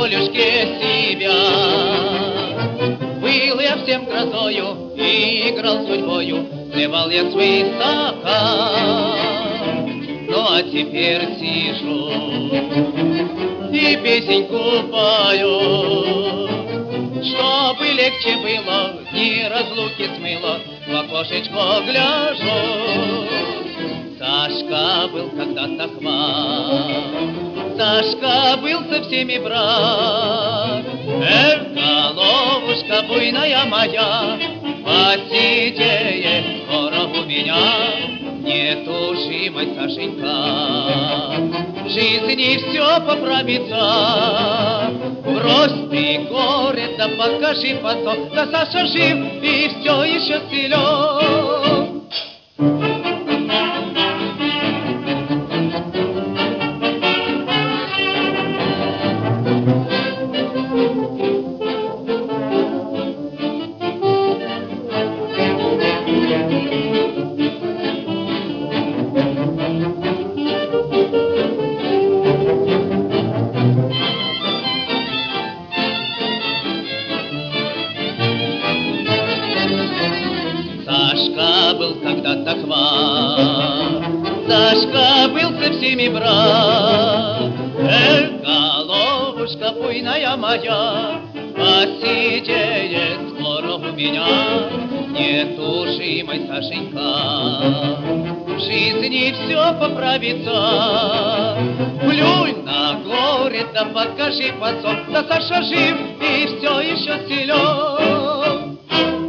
волюшке себя. Был я всем грозою и играл судьбою, плевал я свысока. Ну а теперь сижу и песеньку пою, чтобы легче было, дни разлуки смыло, в окошечко гляжу. Сашка был когда-то хват, Сашка был со всеми брат. Эх, головушка буйная моя, посидеет скоро у меня. Нетужимой, Сашенька, в жизни все поправится. Брось ты горе, да покажи потом, да Саша жив и все еще силен. Сашка был когда-то хват, Сашка был со всеми брат. Эх, головушка буйная моя, посидеет скоро у меня. Нетужимой, Сашенька, в жизни все поправится. Плюнь на горе, да покажи пацан, да Саша жив и все еще силен.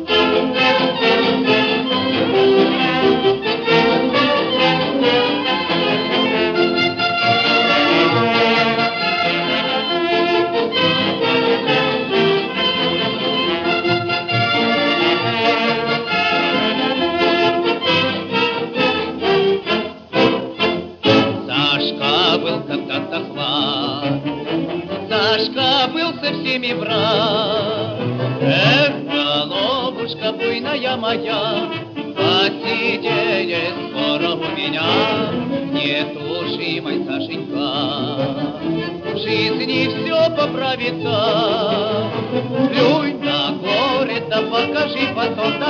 Сашка был когда-то хват, Сашка был со всеми брат. Эх, головушка буйная моя, посидеет скоро у меня. Нетужимой, Сашенька, в жизни все поправится. Плюнь на горе, да покажи потом, да